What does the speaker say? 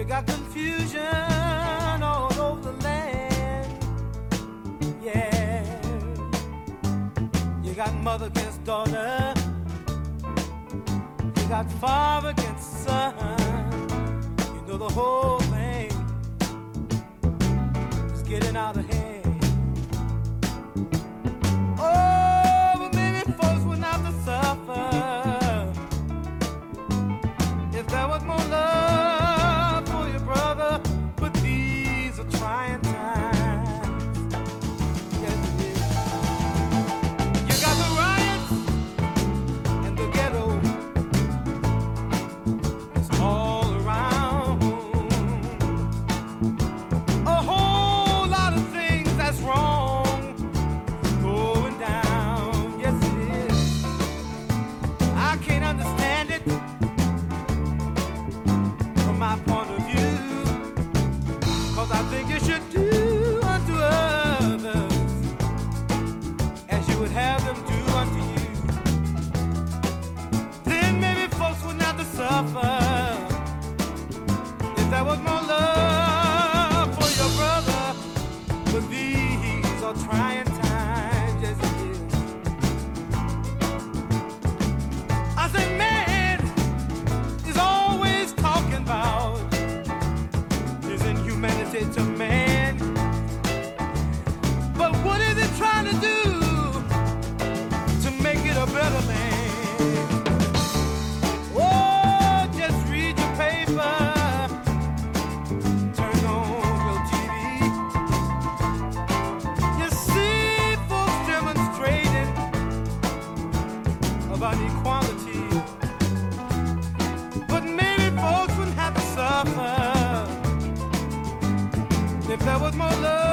got confusion all over the land. Yeah. You got mother against daughter. You got father against son. You know the whole thing is getting out of hand. Oh, but maybe folks would not have to suffer if there was more love for your brother. But these are trying times. Yes, it is. You got the riots and the ghetto. It's all around. A whole lot of things that's wrong going down. Yes, it is. I can't understand it from my point of view, 'cause I think you should do unto others as you would have them do unto you. Then maybe folks wouldn't have to suffer if there was more love for your brother. But these are trying times, yes it is. I say man is always talking about his inhumanity to man. But what is it trying to do to make it a better land? Oh, just read your paper, turn on your TV. You see folks demonstrating about equality. But maybe folks wouldn't have to suffer if there was more love